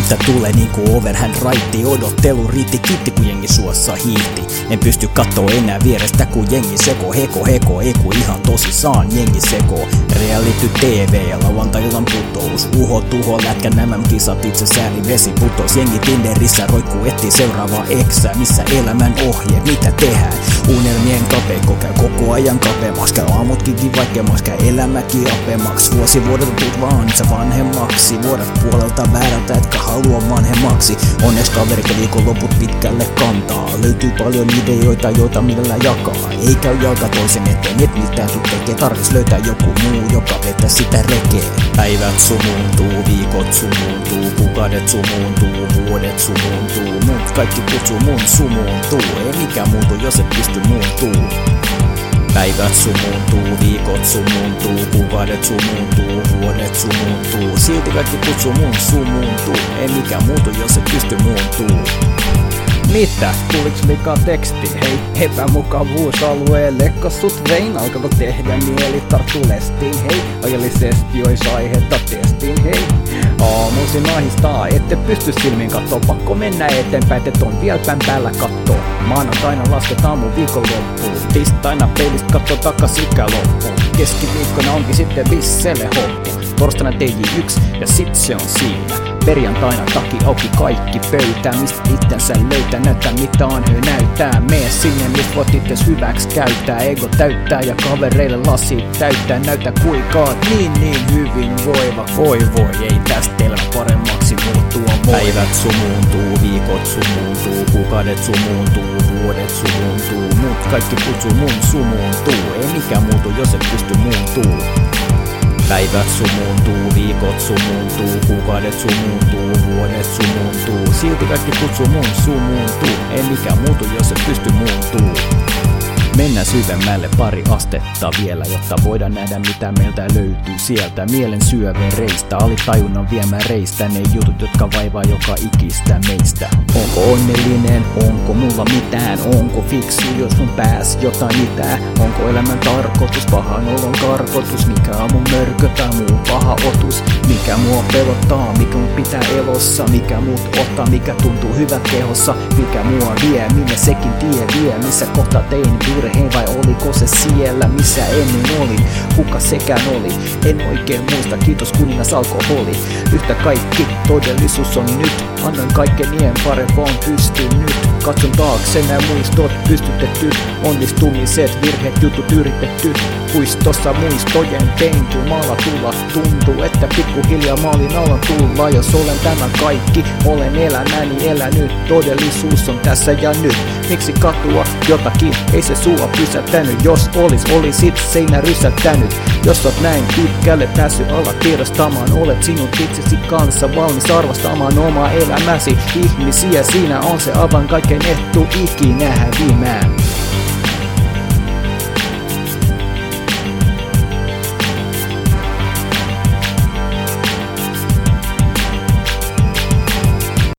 Mitä tulee niinku overhand righti, odottelu riitti, kiitti kun jengi suossa hiihti. En pysty kattoo enää vierestä kun jengi seko, heko, eiku ihan tosissaan jengi seko. Reality TV ja lauantai-illan putous, uho tuho lätkän nämä kisat itse sääli vesi putos. Jengi Tinderissä roikkuu etsii seuraavaa eksää, missä elämän ohje, mitä tehdään. Unelmien kapeikko käy koko ajan kapeamaks, käy aamutkin vaikeamaks, käy elämäkin apemaks. Vuosi vuodelta tuut vaan sä vanhemmaksi, vuodet puolelta väärältä etkä halua vanhemmaksi. Onneksi kaverit ja viikonloput pitkälle kantaa, löytyy paljon ideoita joita millä jakaa. Ei käy jalka toisen eteen, et mitään tuu tekee, tarvis löytää joku muu, joka vetää sitä rekee. Päivät sumuuntuu, viikot sumuuntuu, kuukaudet sumuuntuu, vuodet sumuuntuu, mut kaikki kutsuu mun sumuuntuu. Ei mikään muutu jos et pysty muuntuu. Päivät sumuuntuu, viikot sumuuntuu, kuukaudet sumuuntuu, vuodet sumuuntuu, silti kaikki kutsuu mun sumuuntuu. Ei mikään muutu jos et pysty muuntuu. Mitä? Tuliks liikaa teksti? Hei, epämukavuusalueelle, kas sut vein, alkako tehdä mieli tarttu lestiin? Hei, ajallisesti ois aihetta testiin, hei. Aamuisin ahistaa, ette pysty silmiin kattoo, pakko mennä eteenpäin, et on vielä pään päällä kattoo. Maanantaina lasketaan mun viikonloppuun, tiistaina peilistä kattoo takas ikäloppuun. Keskiviikkona onkin sitten vissele hoppu, torstaina TJ1 ja sit se on siinä. Perjantaina taki auki kaikki pöytää, mistä itsensä löytää, näyttää mitä anhö näyttää. Mene sinne, mistä voit itses hyväks käyttää, ego täyttää ja kavereille lasit täyttää. Näytä kuinka niin hyvin voiva. Voi, ei tästä elämä paremmaksi muuttua voi. Päivät sumuuntuu, viikot sumuuntuu, kuukaudet sumuuntuu, vuodet sumuuntuu, mut kaikki kutsuu mun sumuuntuu. Ei mikään muutu jos et pysty muuntuu. Päivät sumuuntuu, viikot sumuuntuu, kuukaudet sumuuntuu, vuodet sumuuntuu, silti kaikki kutsuu mun sumuuntuu. Ei mikään muutu jos et pysty muuntuu. Mennään syvemmälle pari astetta vielä, jotta voidaan nähdä mitä meiltä löytyy sieltä. Mielen syövereistä, alitajunnan viemäreistä, ne jutut jotka vaivaa joka ikistä meistä. Onko onnellinen, onko mulla mitään, onko fiksu jos mun pääs jotain itää? Onko elämän tarkoitus, pahan olon karkotus, mikä on mun mörkö tai muu paha otus? Mikä mua pelottaa, mikä mun pitää elossa, mikä muut ottaa, mikä tuntuu hyvä kehossa? Mikä mua vie, minne sekin tie vie, missä kohta tein virheen vai oliko se siellä missä ennen olin? Kuka sekään oli? En oikein muista, kiitos kuningas alkoholi. Yhtä kaikki, todellisuus on nyt, annan kaikkenien parempaan pystyn nyt. Katson taakse nää muistot pystytetty, onnistumiset, virheet, jutut yritetty. Puistossa muistojen penky, maalla tulla tuntuu, että pikkuhiljaa maalin alla tulla. Jos olen tämän kaikki, olen elämäni elänyt, todellisuus on tässä ja nyt. Miksi katua jotakin, ei se sua pysäyttänyt, jos olisit seinä rysättänyt. Jos oot näin pitkälle päässyt alla tiedostamaan, olet sinut itsesi kanssa valmis arvostamaan omaa elämäsi. Ihmisiä siinä on se avain kaiken etu ikinä häviämään.